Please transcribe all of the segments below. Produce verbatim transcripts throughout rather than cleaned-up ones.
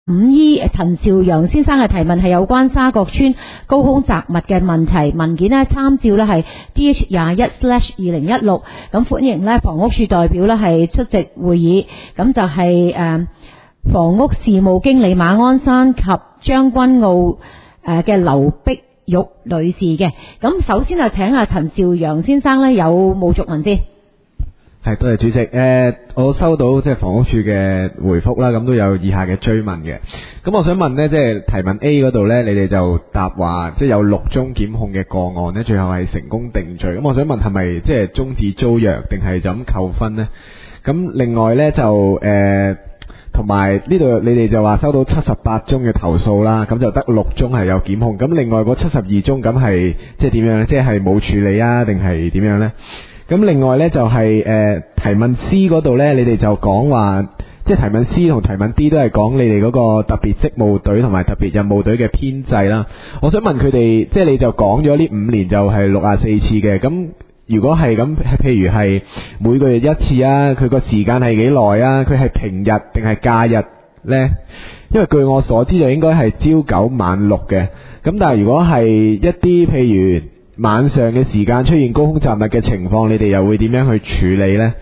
五姨陳兆陽先生嘅提問係有關沙角村高空雜物嘅問題，文件呢參照呢係 D H 廿一 slash 二零一六，咁歡迎呢房屋處代表呢係出席會議，咁就係、是、誒、呃、房屋事務經理馬鞍山及將軍澳誒嘅劉碧玉女士嘅。咁首先就請阿陳兆陽先生呢有冇續問先？ 係，多謝主席。誒、呃，我收到即係房屋處嘅回覆啦，咁都有以下嘅追問嘅。咁我想問呢，即係提問 A 嗰度呢，你哋就答話，即係有六宗檢控嘅個案呢，最後係成功定罪。咁我想問係咪即係終止租約，定係就咁扣分呢？咁另外呢，就誒，同埋呢度你哋就話收到七十八宗嘅投訴啦，咁就得六宗係有檢控。咁另外嗰七十二宗咁係即係點樣呢？即係冇處理啊，定係點樣呢？咁另外呢，就係、是、誒、呃、提問 C 嗰度呢，你哋就講話，即係提問 C 同提問 D 都係講你哋嗰個特別職務隊同埋特別任務隊嘅編制啦。我想問佢哋，即係你就講咗呢五年就係六十四次嘅，咁如果係咁，譬如係每個月一次啊，佢個時間係幾耐啊？佢係平日定係假日呢？因為據我所知就應該係朝九晚六嘅，咁但係如果係一啲譬如晚上嘅時間出現高空雜物嘅情況，你哋又會點樣去處理呢？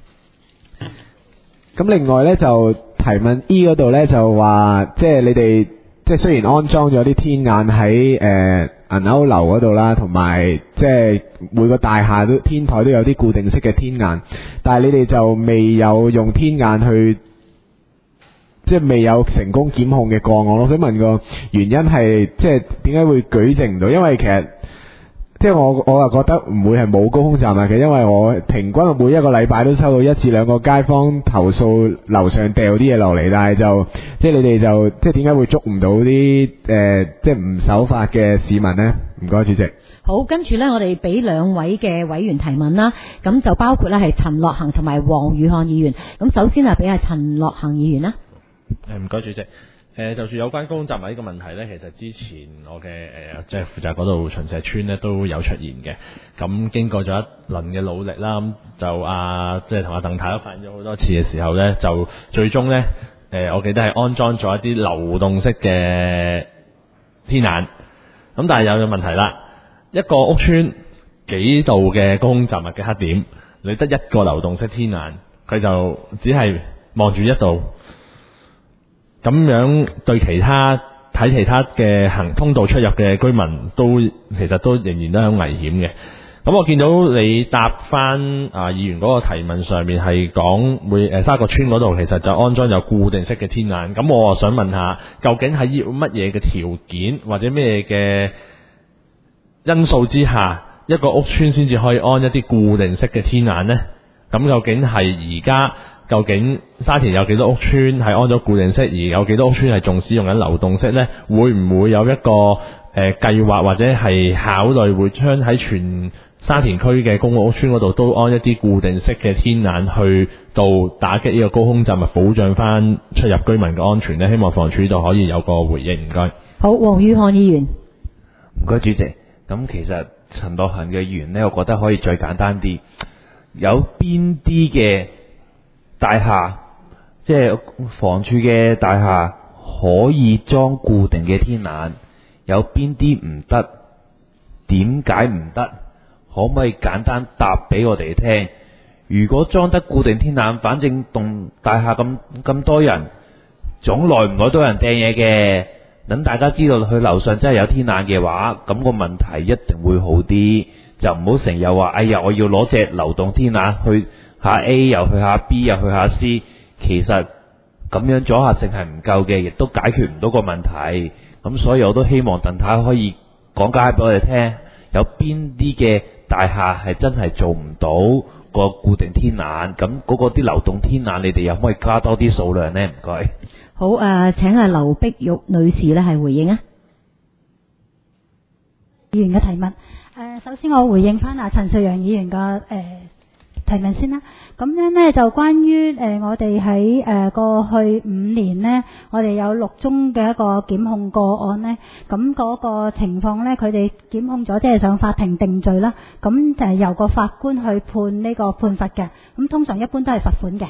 咁另外呢，就提問 E 嗰度呢，就話，即係你哋即係雖然安裝咗啲天眼喺誒銀歐樓嗰度啦，同埋即係每個大廈都天台都有啲固定式嘅天眼，但係你哋就未有用天眼去，即係未有成功檢控嘅個案。我想問個原因係即係點解會舉證唔到？因為其實即係我我又覺得唔會係冇高空雜物嘅，因為我平均每一個禮拜都收到一至兩個街坊投訴樓上掉啲嘢落嚟，但係就即係你哋就即係點解會捉唔到啲誒、呃、即係唔守法嘅市民呢？唔該，主席。 好，跟住呢，我哋俾兩位嘅委員提問啦，咁就包括呢係陳樂行同埋黃宇漢議員。咁首先係俾阿陳樂行議員啦。 誒，唔該，主席。誒、呃，就算有關高空雜物呢個問題呢，其實之前我嘅誒、呃、即係負責嗰度秦石村呢都有出現嘅。咁經過咗一輪嘅努力啦，咁就啊即係同阿鄧太都反映咗好多次嘅時候呢，就最終呢，誒、呃，我記得係安裝咗一啲流動式嘅天眼。咁但係有個問題啦，一個屋邨幾度嘅高空雜物嘅黑點，你得一個流動式天眼，佢就只係望住一度。咁樣對其他睇其他嘅行通道出入嘅居民都其實都仍然都係好危險嘅。咁我見到你答翻啊議員嗰個提問上面係講會誒沙角村嗰度其實就安裝有固定式嘅天眼。咁我想問下，究竟係要乜嘢嘅條件或者咩嘅因素之下，一個屋邨先至可以安一啲固定式嘅天眼呢？咁究竟係而家？究竟沙田有幾多屋邨係安咗固定式，而有幾多屋邨係仲使用緊流動式呢？會唔會有一個誒、呃、計劃或者係考慮會將喺全沙田區嘅公共屋邨嗰度都安一啲固定式嘅天眼，去到打擊呢個高空雜物，保障翻出入居民嘅安全呢？希望房署度可以有個回應，唔該。 好，黃宇漢議員。 唔該，主席。咁其實陳樂行嘅議員呢，我覺得可以再簡單啲，有邊啲嘅大廈，即係房署嘅大廈可以裝固定嘅天眼，有邊啲唔得？點解唔得？可唔可以簡單答俾我哋聽？如果裝得固定天眼，反正棟大廈咁咁多人，總耐唔耐都有人掟嘢嘅。等大家知道佢樓上真係有天眼嘅話，咁個問題一定會好啲。就唔好成日話，哎呀，我要攞隻流動天眼去下 A 又去下 B 又去下 C， 其實咁樣阻嚇性係唔夠嘅，亦都解決唔到個問題。咁所以我都希望鄧太可以講解俾我哋聽，有邊啲嘅大廈係真係做唔到個固定天眼，咁嗰個啲流動天眼你哋又可以加多啲數量呢？唔該。 好，誒、呃，請阿劉碧玉女士咧係回應啊。 議員嘅提問，誒、呃，首先我回應翻阿陳兆陽議員嘅誒、呃、提問先啦。咁樣呢，就關於誒、呃、我哋喺誒過去五年呢，我哋有六宗嘅一個檢控個案呢。咁嗰個情況呢，佢哋檢控咗，即係上法庭定罪啦。咁就係由個法官去判呢個判罰嘅。咁通常一般都係罰款嘅。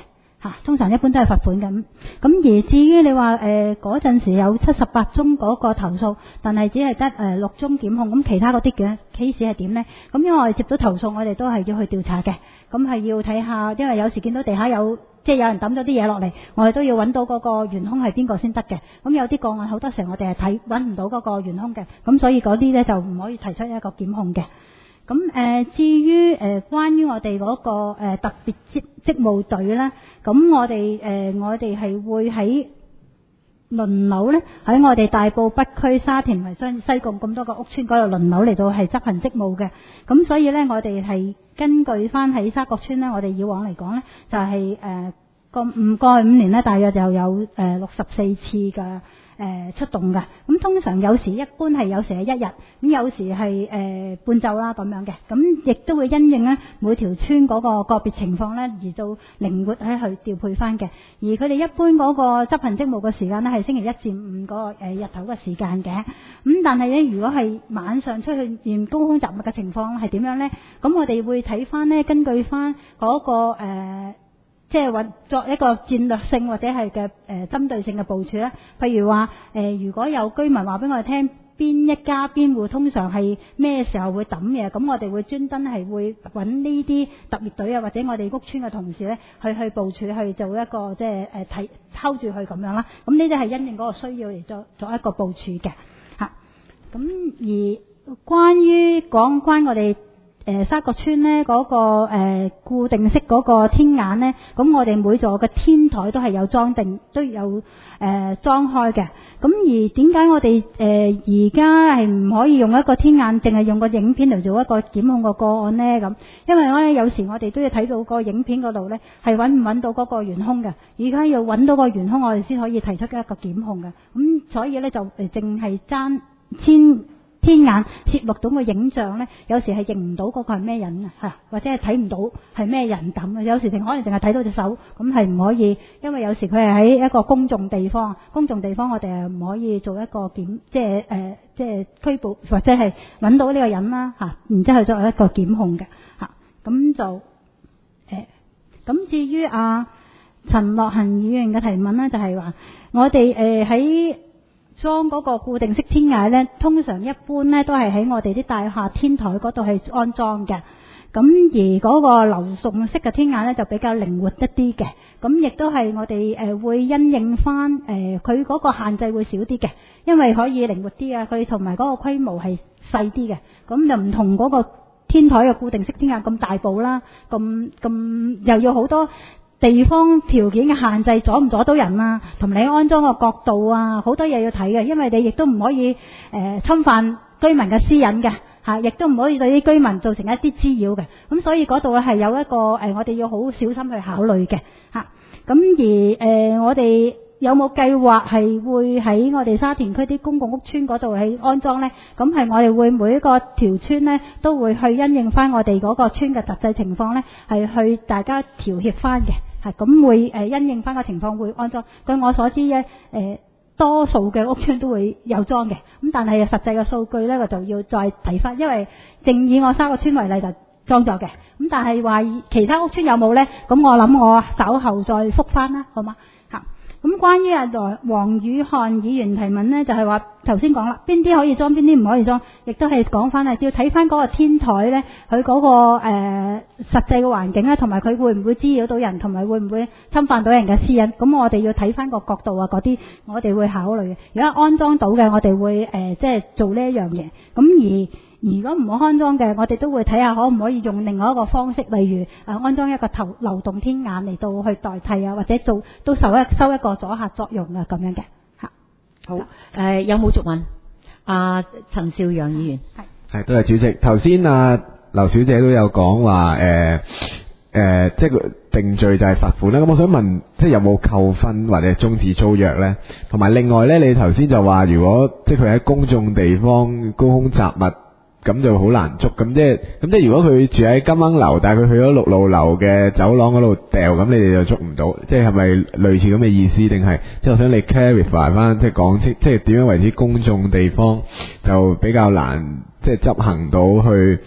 嚇，通常一般都係罰款咁。咁而至於你話誒嗰陣時有七十八宗嗰個投訴，但係只係得誒六宗檢控，咁其他嗰啲嘅 case 係點呢？咁因為我哋接到投訴，我哋都係要去調查嘅。咁係要睇下，因為有時見到地下有即係有人抌咗啲嘢落嚟，我哋都要揾到嗰個元兇係邊個先得嘅。咁有啲個案好多時候我哋係睇揾唔到嗰個元兇嘅，咁所以嗰啲呢就唔可以提出一個檢控嘅。咁誒、呃，至於誒、呃、關於我哋嗰、那個、呃、特別職職務隊咧，咁我哋誒、呃、我哋係會喺輪流咧，喺我哋大埔北區、沙田圍雙西貢咁多個屋邨嗰度輪流嚟到係執行職務嘅。咁所以咧，我哋係根據翻喺沙角村咧，我哋以往嚟講咧，就係誒個五過去五年咧，大約就有誒六十四次嘅。誒出動嘅，咁通常有時一般係有時係一日，咁有時係誒、呃、半晝啦咁樣嘅，咁亦都會因應咧每條村嗰個個別情況咧而到靈活喺去調配翻嘅。而佢哋一般嗰個執行職務嘅時間咧係星期一至五嗰個誒日頭嘅時間嘅，咁但係咧如果係晚上出去驗高空雜物嘅情況係點樣咧？咁我哋會睇翻咧，根據翻嗰個誒。呃即係話作一個戰略性或者係嘅誒針對性嘅部署咧，譬如話誒、呃，如果有居民話俾我哋聽邊一家邊戶通常係咩時候會抌嘢，咁我哋會專登係會揾呢啲特別隊啊，或者我哋屋村嘅同事咧，去去部署去做一個即係誒睇抽住佢咁樣啦。咁呢啲係因應嗰個需要嚟做做一個部署嘅嚇。咁、啊、而關於講關我哋。誒沙角村呢嗰、那個、呃、固定式嗰個天眼呢，咁我哋每座嘅天台都係有裝定，都有誒、呃、裝開嘅。咁而點解我哋誒而家係唔可以用一個天眼，淨係用個影片嚟做一個檢控個個案呢？咁因為咧有時我哋都要睇到個影片嗰度呢，係揾唔揾到嗰個元兇嘅。而家要揾到個元兇，我哋先可以提出一個檢控嘅。咁所以呢，就誒淨係爭天。天眼攝錄到個影像咧，有時係認唔到嗰個係咩人啊，嚇，或者係睇唔到係咩人抌嘅。有時淨可能淨係睇到隻手，咁係唔可以，因為有時佢係喺一個公眾地方，公眾地方我哋係唔可以做一個檢，即係誒、呃，即係拘捕或者係揾到呢個人啦，嚇，然之後作為一個檢控嘅嚇，咁就誒，咁、呃、至於啊陳樂恆議員嘅提問咧，就係、是、話我哋誒喺。呃裝嗰個固定式天眼呢，通常一般呢都係喺我哋啲大廈天台嗰度係安裝嘅。咁而嗰個流動式嘅天眼呢，就比較靈活一啲嘅。咁亦都係我哋誒會因應翻誒佢嗰個限制會少啲嘅，因為可以靈活啲啊。佢同埋嗰個規模係細啲嘅，咁就唔同嗰個天台嘅固定式天眼咁大部啦，咁咁又要好多。地方條件嘅限制阻唔阻到人啊，同你安裝個角度啊，好多嘢要睇嘅，因為你亦都唔可以誒、呃、侵犯居民嘅私隱嘅嚇，亦都唔可以對啲居民造成一啲滋擾嘅，咁所以嗰度咧係有一個誒、呃，我哋要好小心去考慮嘅嚇。咁、啊、而誒、呃，我哋有冇計劃係會喺我哋沙田區啲公共屋邨嗰度去安裝呢？咁係我哋會每一個條村呢都會去因應翻我哋嗰個村嘅實際情況呢，係去大家調協翻嘅。係咁會誒因應翻個情況會安裝。據我所知咧，誒、呃、多數嘅屋邨都會有裝嘅。咁但係實際嘅數據咧，我就要再睇翻，因為正以我三個村為例就裝咗嘅。咁但係話其他屋邨有冇咧？咁我諗我稍後再覆翻啦，好嗎？嚇。咁關於啊黃宇漢議員提問咧，就係話頭先講啦，邊啲可以裝，邊啲唔可以裝，亦都係講翻係要睇翻嗰個天台咧，佢嗰、嗰個誒、呃、實際嘅環境咧，同埋佢會唔會滋擾到人，同埋會唔會侵犯到人嘅私隱。咁我哋要睇翻個角度啊，嗰啲我哋會考慮嘅。如果安裝到嘅，我哋會誒、呃、即係做呢一樣嘢。咁而如果唔好安裝嘅，我哋都會睇下可唔可以用另外一個方式，例如誒、呃、安裝一個頭流動天眼嚟到去代替啊，或者做都收一收一個阻嚇作用啊，咁樣嘅嚇。 好誒、呃，有冇續問？阿陳兆陽議員係係，多謝主席。頭先啊劉小姐都有講話誒誒，即係定罪就係罰款啦。咁我想問，即係有冇扣分或者終止租約呢？同埋另外呢，你頭先就話，如果即係佢喺公眾地方高空雜物，咁就好難捉。咁即係咁即係如果佢住喺金鶯樓，但係佢去咗六路樓嘅走廊嗰度掉，咁你哋就捉唔到。即係係咪類似咁嘅意思？定係即係我想你 clarify 翻，即係講清，即係點樣為之公眾地方就比較難，即係執行到去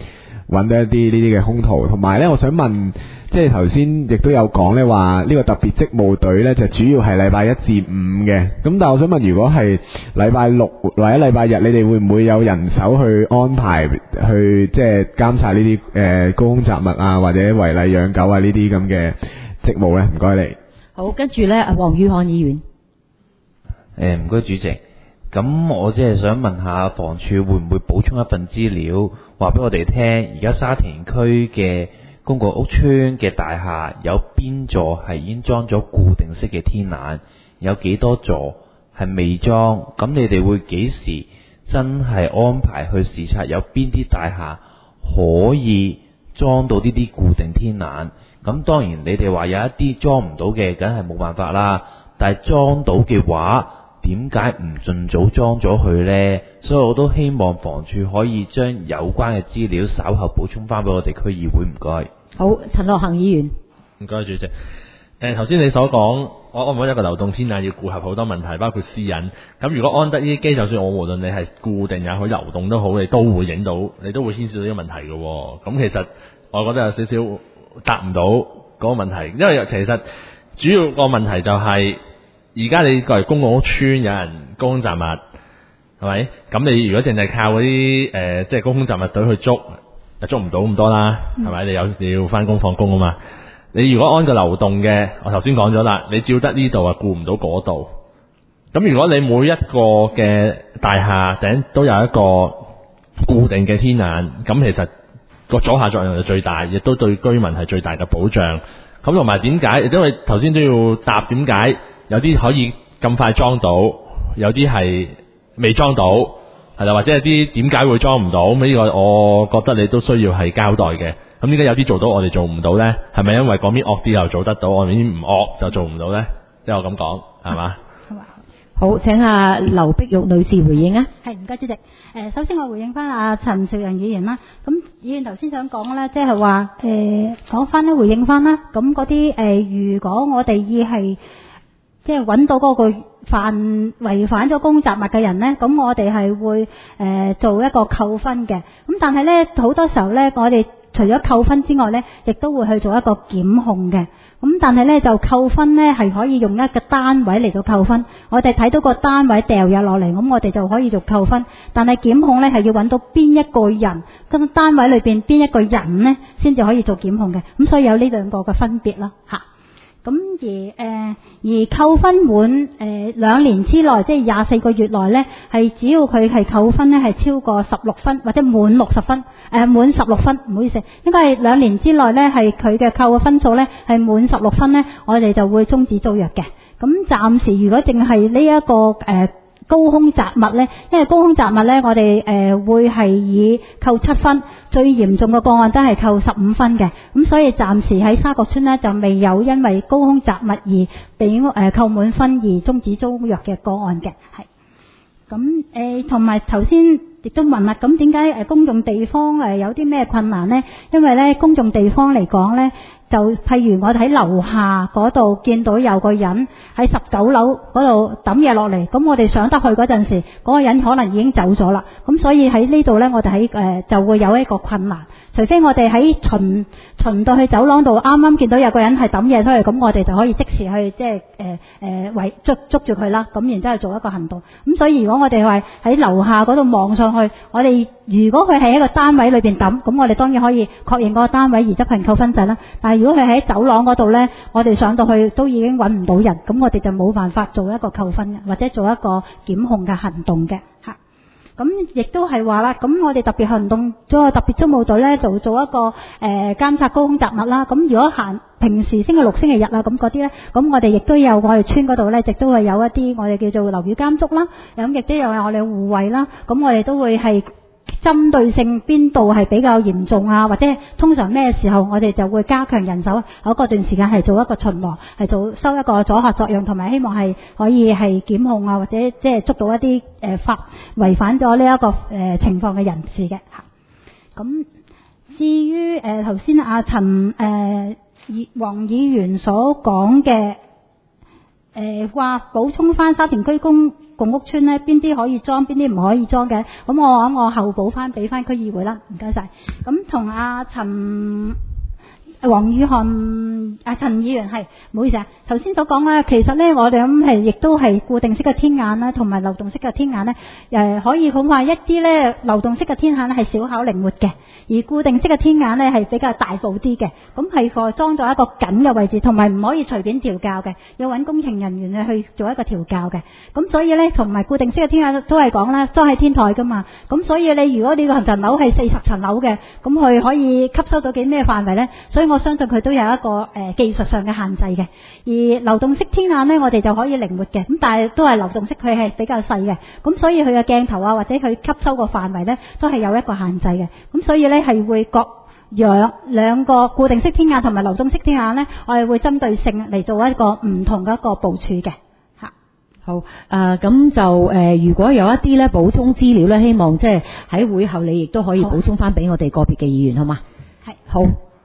揾到一啲呢啲嘅兇徒。同埋呢，我想問，即係頭先亦都有講呢話呢個特別職務隊呢，就主要係禮拜一至五嘅。咁但係我想問，如果係禮拜六或者禮拜日，你哋會唔會有人手去安排去即係監察呢啲誒高空雜物啊，或者違例養狗啊呢啲咁嘅職務呢？唔該你。 好，跟住呢，黃宇漢議員。 誒唔該主席，咁我即係想問下房署會唔會補充一份資料，話俾我哋聽，而家沙田區嘅公共屋邨嘅大廈有邊座係已經裝咗固定式嘅天眼，有幾多座係未裝？咁你哋會幾時真係安排去視察有邊啲大廈可以裝到呢啲固定天眼？咁當然你哋話有一啲裝唔到嘅，梗係冇辦法啦。但係裝到嘅話，點解唔盡早裝咗佢呢？所以我都希望房署可以將有關嘅資料稍後補充翻俾我哋區議會，唔該。 好，陳樂行議員。 唔該主席。誒頭先你所講，我安唔安一個流動天眼要顧合好多問題，包括私隱。咁如果安得呢啲機，就算我無論你係固定也好、流動都好，你都會影到，你都會牽涉到呢個問題嘅。咁其實我覺得有少少答唔到嗰個問題，因為其實主要個問題就係而家你過嚟公共屋邨有人高空雜物，係咪？咁你如果淨係靠嗰啲誒即係高空雜物隊去捉，就捉唔到咁多啦，係咪？你有你要翻工放工啊嘛。你如果安個流動嘅，我頭先講咗啦，你照得呢度啊，顧唔到嗰度。咁如果你每一個嘅大廈頂都有一個固定嘅天眼，咁其實個阻嚇作用就最大，亦都對居民係最大嘅保障。咁同埋點解？因為頭先都要答點解有啲可以咁快裝到，有啲係未裝到，係啦，或者有啲點解會裝唔到？咁呢個我覺得你都需要係交代嘅。咁點解有啲做到我哋做唔到呢？係咪因為嗰邊惡啲又做得到，我哋呢邊唔惡就做唔到呢？即係我咁講，係嘛？ 好，請下劉碧玉女士回應啊。 係，唔該主席。誒、呃，首先我回應翻阿陳兆陽議員啦。咁議員頭先想講咧，即係話誒講翻咧，回應翻啦。咁嗰啲誒，如果我哋要係即係揾到嗰個犯違反咗公雜物嘅人咧，咁我哋係會誒、呃、做一個扣分嘅。咁但係咧好多時候咧，我哋除咗扣分之外咧，亦都會去做一個檢控嘅。咁但係咧就扣分咧係可以用一個單位嚟到扣分，我哋睇到個單位掉入落嚟，咁我哋就可以做扣分。但係檢控咧係要揾到邊一個人，咁單位裏邊邊一個人咧先至可以做檢控嘅。咁所以有呢兩個嘅分別啦，吓。咁而誒、呃、而扣分滿誒兩年之內，即係廿四個月內咧，係只要佢係扣分咧係超過十六分或者滿六十分，誒滿十六分，唔好意思，應該係兩年之內咧係佢嘅扣嘅分數咧係滿十六分咧，我哋就會終止租約嘅。咁暫時如果淨係呢一個誒、呃高空雜物呢，因為高空雜物呢，我哋誒、呃、會係以扣七分，最嚴重嘅個案都係扣十五分嘅。咁所以暫時喺沙角村呢，就未有因為高空雜物而俾誒、呃、扣滿分而終止租約嘅個案嘅。係咁誒，同埋頭先亦都問啦，咁點解誒公眾地方誒有啲咩困難呢？因為呢公眾地方嚟講呢，就譬如我哋喺樓下嗰度見到有個人喺十九樓嗰度抌嘢落嚟，咁我哋上得去嗰陣時，嗰個人可能已經走咗啦。咁所以喺呢度呢，我哋喺誒就會有一個困難。除非我哋喺巡巡到去走廊度，啱啱見到有個人係抌嘢出嚟，咁我哋就可以即時去即係誒誒圍捉捉住佢啦。咁然之後做一個行動。咁所以如果我哋話喺樓下嗰度望上去，我哋如果佢喺一個單位裏邊抌，咁我哋當然可以確認嗰個單位而執行扣分制啦。但係如果佢喺走廊嗰度呢，我哋上到去都已經揾唔到人，咁我哋就冇辦法做一個扣分嘅，或者做一個檢控嘅行動嘅嚇。咁亦都係話啦，咁我哋特別行動咗個特別租務隊呢，就做一個誒、呃、監察高空雜物啦。咁如果行平時星期六、星期日啊，咁嗰啲呢，咁我哋亦都有我哋村嗰度呢，亦都會有一啲我哋叫做樓宇監督啦，咁亦都有我哋護衛啦。咁我哋都會係針對性邊度係比較嚴重啊，或者通常咩時候我哋就會加強人手喺嗰段時間係做一個巡邏，係做收一個阻嚇作用，同埋希望係可以係檢控啊，或者即係捉到一啲誒法違反咗呢一個誒、呃、情況嘅人士嘅嚇。咁至於誒頭先阿陳誒黃議員所講嘅誒話補充翻沙田區公共屋邨咧，邊啲可以裝，邊啲唔可以裝嘅。咁我話我後補翻俾翻區議會啦，唔該晒。咁同阿陳黃宇漢啊陳議員係，唔好意思啊，頭先所講咧，其實咧我哋咁係亦都係固定式嘅天眼啦，同埋流動式嘅天眼咧，誒可以講話一啲咧流動式嘅天眼咧係小巧靈活嘅，而固定式嘅天眼咧係比較大部啲嘅，咁係個裝咗一個緊嘅位置，同埋唔可以隨便調校嘅，要揾工程人員去做一個調校嘅。咁所以咧，同埋固定式嘅天眼都係講啦，裝喺天台噶嘛。咁所以你如果你個層樓係四十層樓嘅，咁佢可以吸收到幾咩範圍咧？所以我相信佢都有一個誒、呃、技術上嘅限制嘅。而流動式天眼咧，我哋就可以靈活嘅，咁但係都係流動式，佢係比較細嘅，咁所以佢嘅鏡頭啊或者佢吸收個範圍咧，都係有一個限制嘅。咁所以咧係會各兩兩個固定式天眼同埋流動式天眼咧，我哋會針對性嚟做一個唔同嘅一個部署嘅。嚇， 好誒，咁、呃、就誒、呃，如果有一啲咧補充資料咧，希望即係喺會後你亦都可以補充翻俾我哋個別嘅議員，好嘛？ 係好。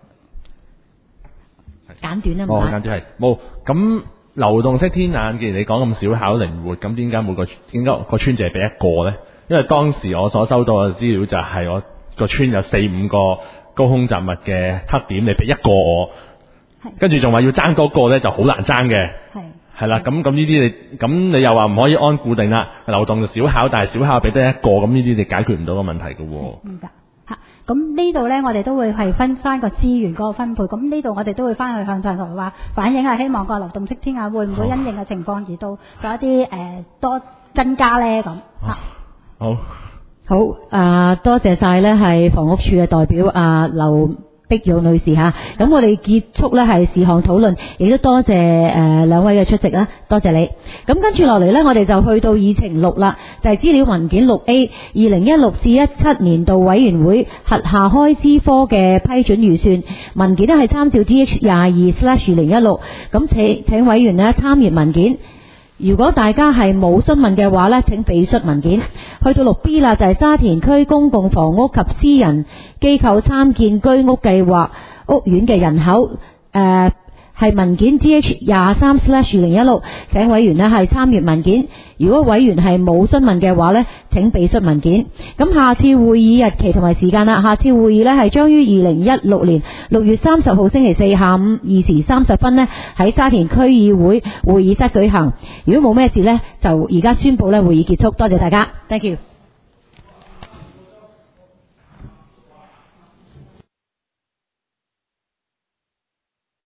簡短啊， 唔該。簡短係冇咁流動式天眼，既然你講咁小巧靈活，咁點解每個點解個村淨係俾一個咧？因為當時我所收到嘅資料就係我個村有四五個高空雜物嘅黑點，你俾一個我，跟住仲話要爭多個咧，就好難爭嘅。係係啦，咁咁呢啲你咁你又話唔可以按固定啦，流動就小巧，但係小巧俾得一個，咁呢啲你解決唔到個問題嘅喎。 明白。咁呢度呢，我哋都會係分翻個資源嗰個分配。咁呢度我哋都會翻去向上頭話反映，係希望個流動式天眼會唔會因應嘅情況而到做一啲誒、呃、多增加呢？咁嚇。 好， 好啊、呃，多謝晒呢係房屋署嘅代表啊劉碧玉女士嚇。咁我哋結束呢係事項討論，亦都多謝誒兩位嘅出席啦，多謝你。咁跟住落嚟呢，我哋就去到議程六啦，就係、是、資料文件六 A 二零一六至一七年度委員會轄下開支科嘅批准預算文件呢係參照 D H 廿二 slash 二零一六。咁請請委員呢參閱文件。如果大家係冇詢問嘅話呢，請備述文件。去到六 B 啦，就係沙田區公共房屋及私人機構參建居屋計劃屋苑嘅人口，誒係文件 D H 廿三 slash 二零一六，請委員呢係參閱文件。如果委員係冇詢問嘅話呢，請備述文件。咁下次會議日期同埋時間啦，下次會議呢係將於二零一六年六月三十號星期四下午二時三十分呢喺沙田區議會會議室舉行。如果冇咩事呢，就而家宣佈呢會議結束。多謝大家 ，Thank you。